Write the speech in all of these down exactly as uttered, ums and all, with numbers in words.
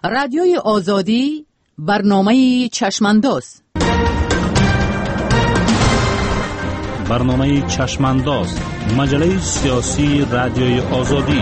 رادیوی آزادی، برنامه چشمانداز. برنامه چشمانداز، مجله سیاسی رادیوی آزادی.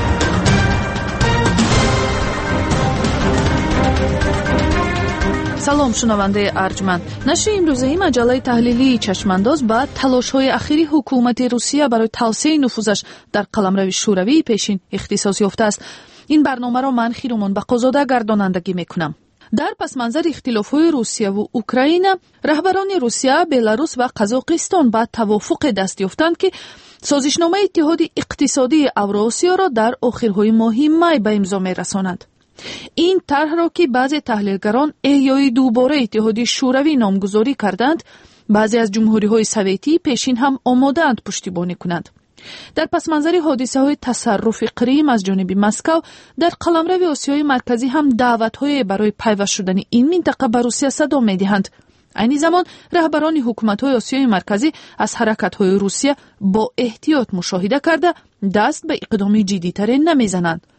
سلام شنونده ارجمند. نشر امروزه مجله تحلیلی چشمانداز با تلاش‌های اخیری حکومت روسیه برای توسعه نفوذش در قلمرو شوروی پیشین اختصاص یافته است. این برنامه را من خیرومان بقازاده گردانندگی میکنم. در پس منظر اختلاف‌های روسیه و اوکراین، رهبران روسیه، بلاروس و قزاقستان با توافق دست یافتند که سازشنامه اتحاد اقتصادی اوراسیا را در آخرهای ماه می به امضا می‌رسانند. این طرح را که بعضی تحلیلگران احیای دوباره اتحاد شوروی نامگذاری کردند، بعضی از جمهوری‌های سوویتی پیشین هم آماده‌اند پشتیبانی کنند. در پس منظر حادثه های تصرف کریم از جانب مسکو، در قلمرو آسیای مرکزی هم دعوت‌های برای پیوست شدن این منطقه به روسیه صدا می‌دهند. این زمان رهبران حکومت‌های آسیای مرکزی از حرکت‌های روسیه با احتیاط مشاهده کرده دست به اقدام جدی‌تر نمی‌زنند.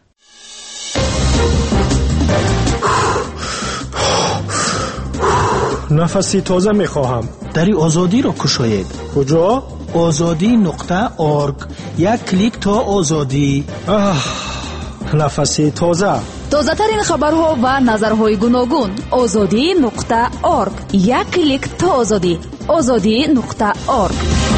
نفسی تازه می‌خواهم. دری آزادی را کشاید. کجا؟ آزادی نقطه ارگ. یک کلیک تا آزادی. آه، نفسی تازه. تازه ترین خبرها و نظرهای گوناگون. آزادی نقطه ارگ. یک کلیک تا آزادی. آزادی نقطه ارگ.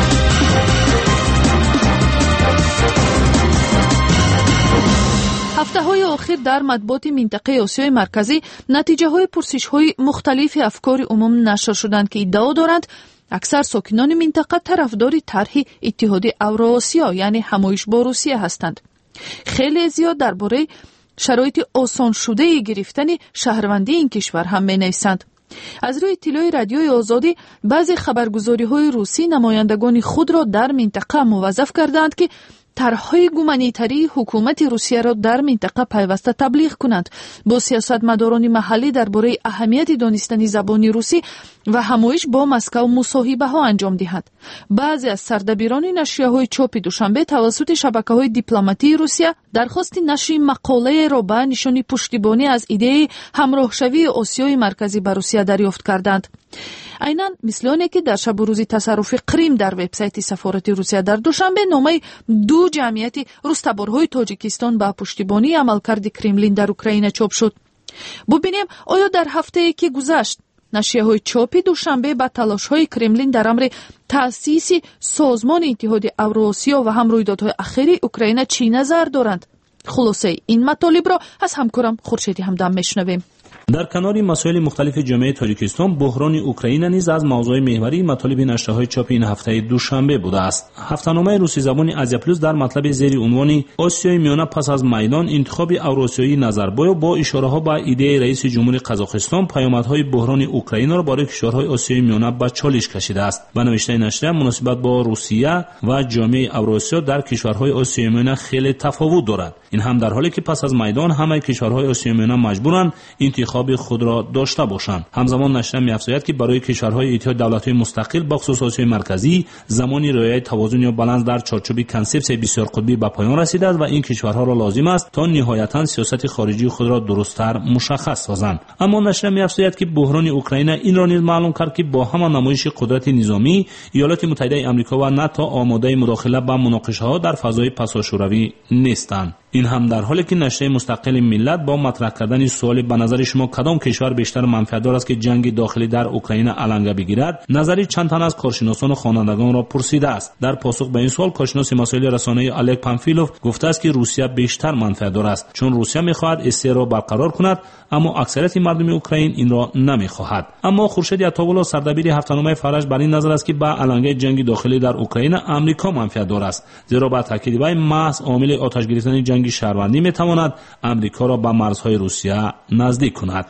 هفته های آخر در مطبوعات منطقه آسیای مرکزی نتیجه های پرسش های مختلف افکار عموم نشر شدند که ادعا دارند اکثر ساکنان منطقه طرفدار طرح اتحاد اوراسیا یعنی همایش با روسیه هستند. خیلی زیاد درباره شرایط آسان شده گرفتن شهروندی این کشور هم می‌نویسند. از روی اطلاع رادیوی آزادی بعضی خبرگزاری‌های روسی نمایندگان خود را در منطقه موظف کردند که طرح‌های گومانیتری حکومت روسیه را در منطقه پیوسته تبلیغ کنند. با سیاستمداران محلی درباره اهمیت دانستن زبان روسی و همایش با مسکو مصاحبه ها انجام دهند. بعضی از سردبیران نشریه‌های چاپ دوشنبه توسط شبکه‌های دیپلماتی روسیه درخواست نشر مقاله را به نشان پشتیبانی از ایده همراهشوی آسیای مرکزی با روسیه دریافت کردند. عیناً مثل آنی که در شب و روز تصرف کریم در وبسایت سفارت روسیه در دوشنبه نامه دو جمعیت روستبارهای تاجیکستان با پشتیبانی عملکرد کرملین در اوکراین چاپ شد. ببینیم آیا در هفته که گذشت نشریه‌های چاپ دوشنبه با تلاش‌های کرملین در امر تأسیس سازمان اتحاد اوراسیا و هم رویدادهای اخیر اوکراین چی نظر دارند؟ خلاصه این مطالب را از همکارم خورشیدی همدم میشنویم. در کنار مسائل مختلف جامعه تاجیکستان، بحران اوکراین نیز از موضوع محوری مطالب نشریه‌های چاپ این هفته دوشنبه بوده است. هفته‌نامه روسی زبان آزیا پلوس در مطلب زیر عنوان آسیای میانه پس از میدان انتخاب اوراسیایی نظربای با اشاره‌ها به ایده رئیس جمهور قزاقستان پیامدهای بحران اوکراین را برای کشورهای آسیای میانه به چالش کشیده است. و نوشته نشریه مناسبت با روسیه و جامعه اوراسیا در کشورهای آسیای میانه خیلی تفاوت دارد. این هم در حالی که پس از میدان همه کشورهای آسیای میانه مجبورند انتخاب خود را داشته باشند. همزمان نشریه می‌افزاید که برای کشورهای اتحاد دولت‌های مستقل با خصوص آسیای مرکزی زمانی رعایت توازن یا بالانس در چارچوب کنسپت بسیار قطبی به پایان رسیده است و این کشورها را لازم است تا نهایتاً سیاست خارجی خود را درست‌تر مشخص سازند. اما نشریه می‌افزاید که بحران اوکراین این را نیز معلوم کرد که با همان نمایش قدرت نظامی ایالات متحده آمریکا و ناتو آماده مداخله با مناقشه‌ها در فضای پساشوروی نیستند. این هم در حالی که نشریه مستقل ملت با مطرح کردن سوال به نظر شما کدام کشور بیشتر منفعت دارد که جنگ داخلی در اوکراین علنگه بگیرد، نظری چند تن از کارشناسان و خوانندگان را پرسیده است. در پاسخ به این سوال کارشناس مسائل رسانه‌ای الک پامفیلوف گفته است که روسیه بیشتر منفعت دارد چون روسیه می‌خواهد استقرار را برقرار کند اما اکثریت مردم اوکراین این را نمی‌خواهد. اما خورشید عطاولا سردبیر هفته‌نامه فرج بر این نظر است که با علنگه جنگ داخلی در اوکراین آمریکا منفعت دارد، زیرا با تاکید بر محض عامل آتش گرفتن جنگ شهروندی می‌تواند آمریکا را به مرزهای روسیه نزدیک کند.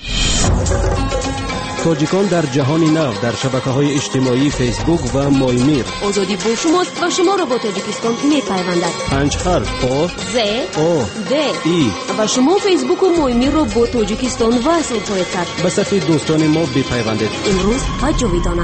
تاجیکان در جهان نو در شبکه‌های اجتماعی فیسبوک و مایمیر. آزادی با شماست و شما را با تاجیکستان می‌پیوندد. پنج حرف آ ز او د ای و شما فیسبوک و مایمیر را با تاجیکستان وصل خواهید کرد. به صفحه دوستان ما بپیوندید. امروز و جاویدانه.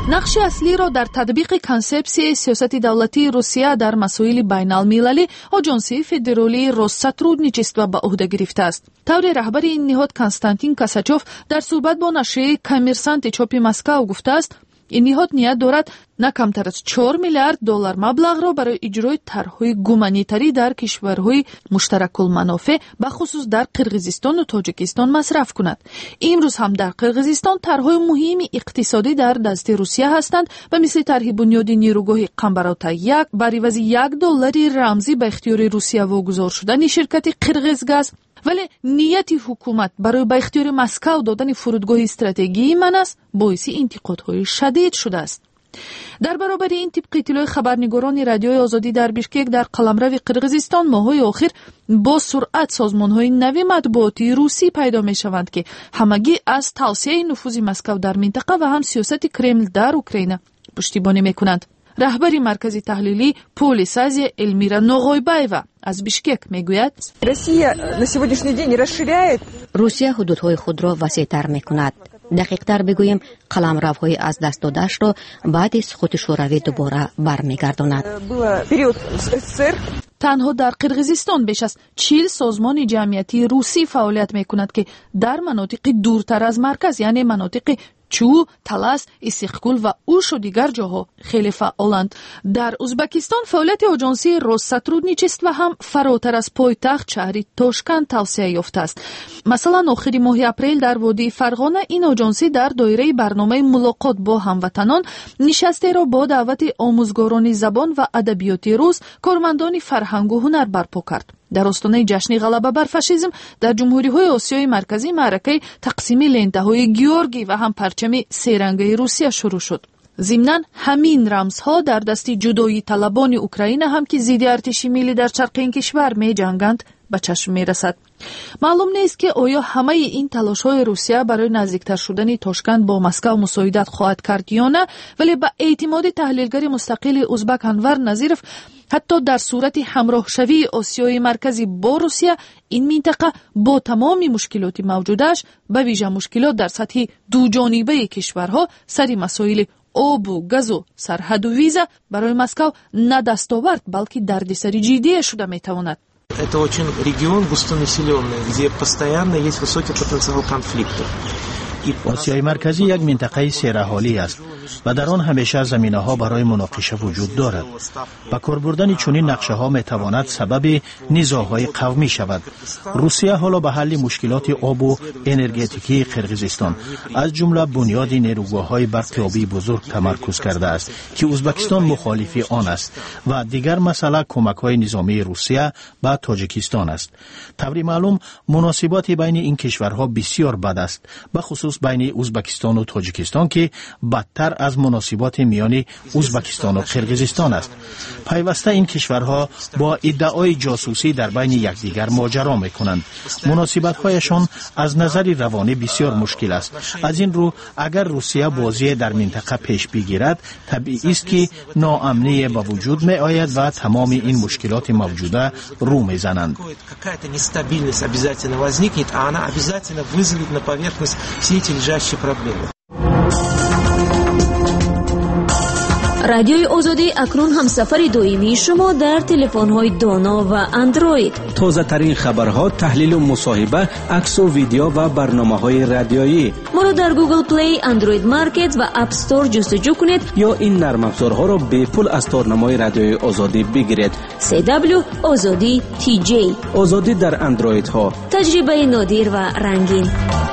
нақши аслиро дар татбиқи консепсияи сиёсати давлатии Русия дар масоили байналмилалӣ Аҷонсияи федералии Россотрудничество ба уҳда гирифтааст. тавре раҳбари ин ниҳод Константин Косачёв дар суҳбат бо нашрияи Коммерсанти чопи Москав гуфтааст, ин ниҳод ният дорад на камтар аз чор миллиард доллар маблағро барои иҷрои тарҳҳои гуманитарӣ дар кишварҳои муштаракулманофеъ бахусус дар Қирғизистону Тоҷикистон масраф кунад. имрӯз ҳам дар Қирғизистон тарҳҳои муҳими иқтисодӣ дар дасти Русия ҳастанд ба мисли тарҳи бунёди нирӯгоҳи Қамбарота як бар ивази як доллари рамзӣ ба ихтиёри Русия вогузор шудани ширкати Қирғизгаз. вале нияти ҳукумат барои ба ихтиёри Москав додани фурудгоҳи стратегии Манас боиси интиқодҳои шадид шудааст. дар баробари ин тибқи иттилои хабарнигорони радиои озодӣ дар Бишкек дар қаламрави Қирғизистон моҳҳои охир бо суръат созмонҳои нави матбуотии русӣ пайдо мешаванд, ки ҳамагӣ аз тавсияи нуфузи Москав дар минтақа ва ҳам сиёсати Кремл дар Украина пуштибонӣ мекунанд. раҳбари маркази таҳлилии Полис Азия Эльмира Ноғойбаева аз Бишкек мегӯяд: Россия на сегодняшний день расширяет. Русия ҳудудҳои худро васеътар мекунад. дақиқтар бигӯем, қаламравҳои аз даст додашро баъди суқути шӯравӣ дубора бармегардонад. Было период СССР. танҳо дар Қирғизистон беш аз чил созмони ҷамъиятии русӣ фаъолият мекунад, ки дар манотиқи дуртар аз марказ, яъне манотиқи Чу, Талас, Исиқкул ва Ушу дигар ҷоҳо хеле фаъоланд. дар Узбекистон фаъолияти Аҷонсияи Россотрудничество ҳам фаротар аз пойтахт шаҳри Тошканд тавсия ёфтааст. масалан, охири моҳи апрел дар водии Фарғона ин аҷонсӣ дар доираи барномаи мулоқот бо ҳамватанон нишастеро бо даъвати омӯзгорони забон ва адабиёти рус, кормандони фарҳангу ҳунар барпо кард. дар остонаи ҷашни ғалаба бар фашизм дар ҷумҳуриҳои Осиёи марказӣ маъракаи тақсими лентаҳои Георгӣ ва ҳам парчами серангаи Русия шурӯъ шуд. зимнан ҳамин рамзҳо дар дасти ҷудоии талабони Украина ҳам ки зидди артиши миллӣ дар чарқи ин кишвар меҷанганд ба чашм мерасад. маълум нест ки оё ҳамаи ин талошҳои Русия барои наздиктар шудани Тошканд бо Москав мусоидат хоҳад кард ё на, вале ба эътимоди таҳлилгари мустақили узбак Анвар Назиров, ҳатто дар сурати ҳамроҳшавии Осиёи марказӣ бо Русия, ин минтақа бо тамоми мушкилоти мавҷудааш, ба вижа мушкилот дар сатҳи дуҷонибаи кишварҳо сари масоили обу, газу, сарҳаду виза барои Москав на дастовард, балки дардисари ҷиддие шуда метавонад. Это очень регион густонаселенный, где постоянно есть высокий потенциал конфликтов. осиёи марказӣ як минтақаи сераҳолӣ аст ва дар он ҳамеша заминаҳо барои муноқиша вуҷуд дорад. ба кор бурдани чунин нақшаҳо метавонад сабаби низоъҳои қавмӣ шавад. русия ҳоло ба ҳалли мушкилоти обу энергетикии Қирғизистон аз ҷумла бунёди нерӯгоҳҳои барқиёбии бузург тамаркуз кардааст, ки Узбекистон мухолифи он аст, ва дигар масъала кӯмакҳои низомии Русия ба Тоҷикистон аст. таври маълум, муносиботи байни ин кишварҳо бисёр бад аст, ба хусус байни Узбекистону Тоҷикистон, ки бадтар аз муносиботи миёни Узбекистону Қирғизистон аст. пайваста ин кишварҳо бо иддаои ҷосусӣ дар байни якдигар моҷаро мекунанд. муносибатҳояшон аз назари равонӣ бисёр мушкил аст. аз ин рӯ, агар Русия бозие дар минтақа пеш бигирад, табиист ки ноамние ба вуҷуд меояд ва тамоми ин мушкилоти мавҷуда рӯ мезананд. Какая-то нестабильность обязательно возникнет, а она обязательно вызовет на поверхность все эти лежащие проблемы. радиои озодӣ акнун ҳамсафари доимии шумо дар телефонҳои доно ва андроид. тозатарин хабарҳо, таҳлилу мусоҳиба, аксу видео ва барномаҳои радиоӣ. моро дар Google Play, Android Market ва App Store ҷустуҷӯ кунед ё ин нармафзорҳоро бепул аз торнамои радиои озодӣ бигиред. си дабл ю озодӣ ти ҷей. озодӣ дар андроидҳо. таҷрибаи нодир ва рангин.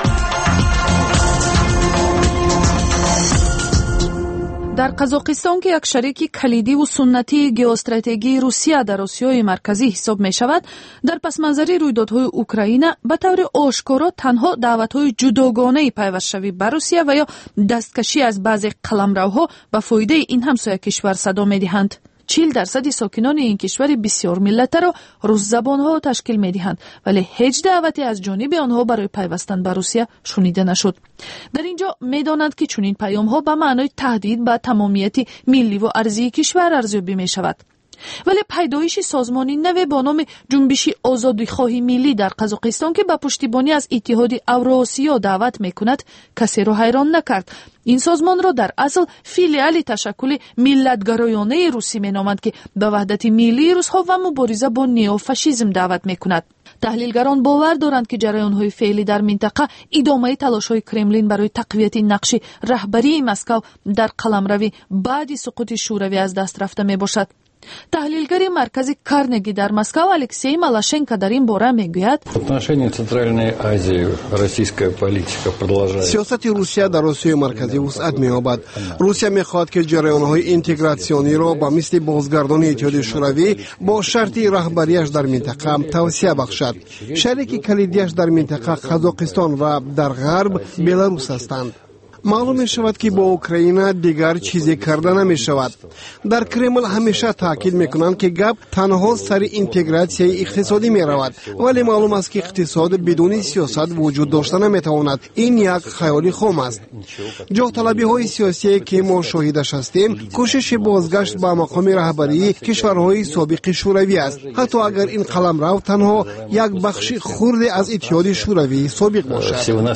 дар Қазоқистон ки як шарики калидиву суннатии геостратегии Русия дар Осиёи марказӣ ҳисоб мешавад, дар пасманзари рӯйдодҳои Украина ба таври ошкоро танҳо даъватҳои ҷудогонаи пайвастшавӣ ба Русия ва ё дасткашӣ аз баъзе қаламравҳо ба фоидаи ин ҳамсоя кишвар садо медиҳанд. чил дарсади сокинони ин кишвари бисёрмиллатаро рӯззабонҳо ташкил медиҳанд, вале ҳеҷ даъвате аз ҷониби онҳо барои пайвастан ба Русия шунида нашуд. дар ин ҷо медонанд ки чунин паёмҳо ба маънои таҳдид ба тамомияти милливу арзии кишвар арзёбӣ мешавад. ولی پیدایش سازمانی نو با نام جنبش آزادیخواهی ملی در قزاقستان که با پشتیبانی از اتحاد اوراسیا دعوت میکند کسی را حیران نکرد. این سازمان را در اصل فیلیال تشکل ملتگرایانه روسی مینامند که به وحدت ملی روس‌ها و مبارزه با نیوفاشیسم دعوت میکند. تحلیلگران باور دارند که جریان‌های فعلی در منطقه ادامه تلاش‌های کرملین برای تقویت نقش رهبری مسکو در قلمروی بعد سقوط شوروی از دست رفته میباشد. تحلیلگری مرکزی کارنگی در مسکو الکسی مالاشенکو در این باره میگوید سیاست روسیه در آسیای مرکزی وسعت می‌یابد. روسیه می‌خواهد که جریان‌های اینتگراسیونی را با مثل بازگردانی اتحاد شوروی با شرط رهبریش در منطقه توسعه بخشد. شریک کلیدیش در منطقه قزاقستان و در غرب بلاروس هستند. معلوم می شود که با اوکراین دیگر چیزی کرده نمی شود. در کرمل همیشه تاکید می کنند که گپ تنها سر اینتگراسیون اقتصادی می رود، ولی معلوم است که اقتصاد بدون سیاست وجود داشته نمی تواند. این یک خیالی خام است. جاه طلبی های سیاسی که ما شاهدش هستیم کوشش بازگشت به مقام رهبری کشورهای سابق شوروی است، حتی اگر این قلمرو تنها یک بخش خرد از اتحاد شوروی سابق باشد.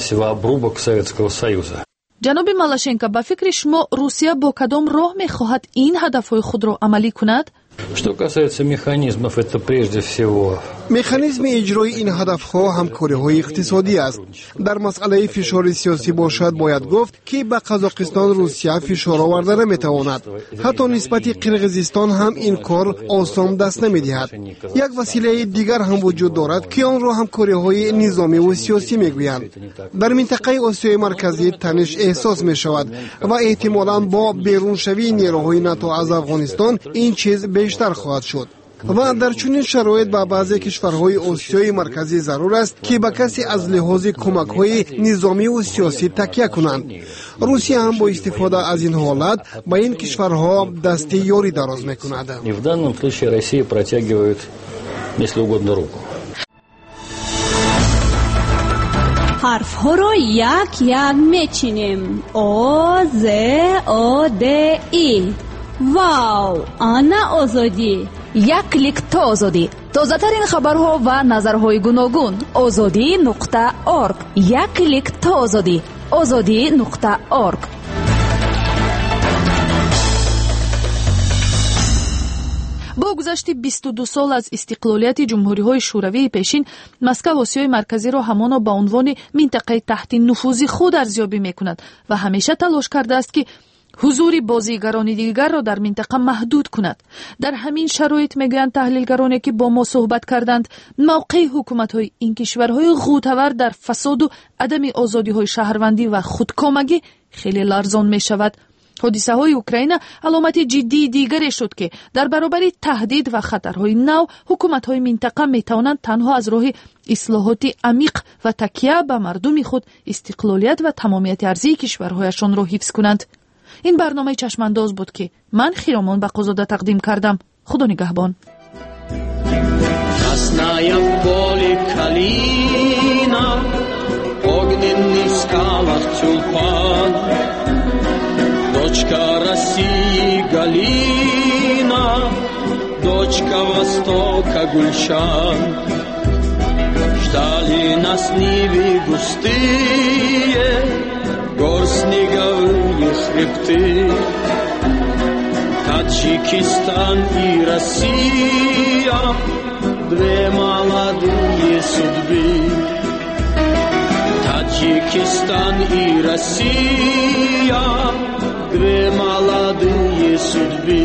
جناب مالاشنکو، با فکر شما روسیه با کدام راه می‌خواهد این هدف‌های خود را عملی کند؟ Что касается механизмов, это прежде всего مکانیزم اجرای این هدف‌ها همکاری‌های اقتصادی است. در مسئله فشار سیاسی باشد باید گفت که به قزاقستان روسیه فشار آورده نمی‌تواند. حتی نسبت قرقیزستان هم این کار آسان دست نمی‌دهد. یک وسیله دیگر هم وجود دارد که آن را همکاری‌های نظامی و سیاسی می‌گویند. در منطقه آسیای مرکزی تنش احساس می‌شود و احتمالاً با بیرون شوی نیروهای ناتو از افغانستان این چیز بیشتر خواهد شد. و در چنین شرایط با بعضی کشورهای آسیای مرکزی ضرور است که به کسی از لحاظ کمک‌های نظامی و سیاسی تکیه کنند. روسیه هم با استفاده از این حالت به این کشورها دست یاری دراز می‌کند. в данном случае Россия протягивает, если угодно, руку. حرف‌ها را یک یک میچینیم. آ ز آ د ای. واو، آنا آزادی. یک کلیک تا آزادی. تازه ترین خبرها و نظرهای گوناگون. آزادی نقطه ارگ. یک کلیک تا آزادی. آزادی نقطه ارگ. با گذشت بیست و دو سال از استقلالیت جمهوری‌های شوروی پیشین، مسکو آسیای مرکزی را همانا به عنوان منطقه تحت نفوذ خود ارزیابی می‌کند و همیشه تلاش کرده است که حضور بازیگران دیگر را در منطقه محدود کند. در همین شرایط میگویند تحلیلگرانی که با ما صحبت کردند موقع حکومت‌های این کشورهای غوطه‌ور در فساد و عدم آزادی‌های شهروندی و خودکامگی خیلی لرزان می‌شود. حادثه های اوکراین علامت جدی دیگری شد که در برابر تهدید و خطرهای نو حکومت های منطقه می توانند تنها از راه اصلاحات عمیق و تکیه به مردم خود استقلالیت و تمامیت ارضی کشورهایشان را حفظ کنند. این برنامه چشمانداز بود که من خیرامان بقازاده تقدیم کردم. خدا نگهبان. Дочка России Галина, дочка Востока Гульшан. Ждали нас нивы густые, гор снеговые хребты. Таджикистан и Россия, две молодые судьбы. Таджикистан и Россия, две молодые судьбы.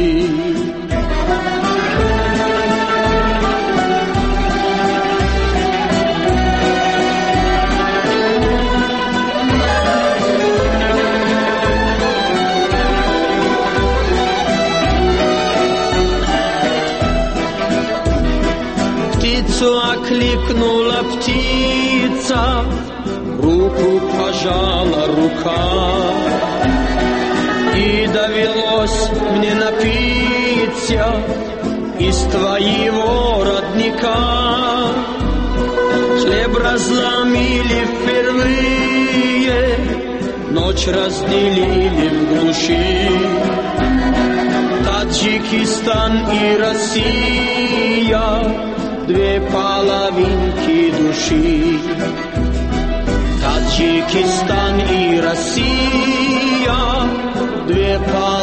Птицу окликнула птица, руку пожала рука. И довелось мне напиться из твоего родника. Хлеб разломили впервые, ночь разделили в глуши. Таджикистан и Россия, две половинки души. Таджикистан и Россия, две половинки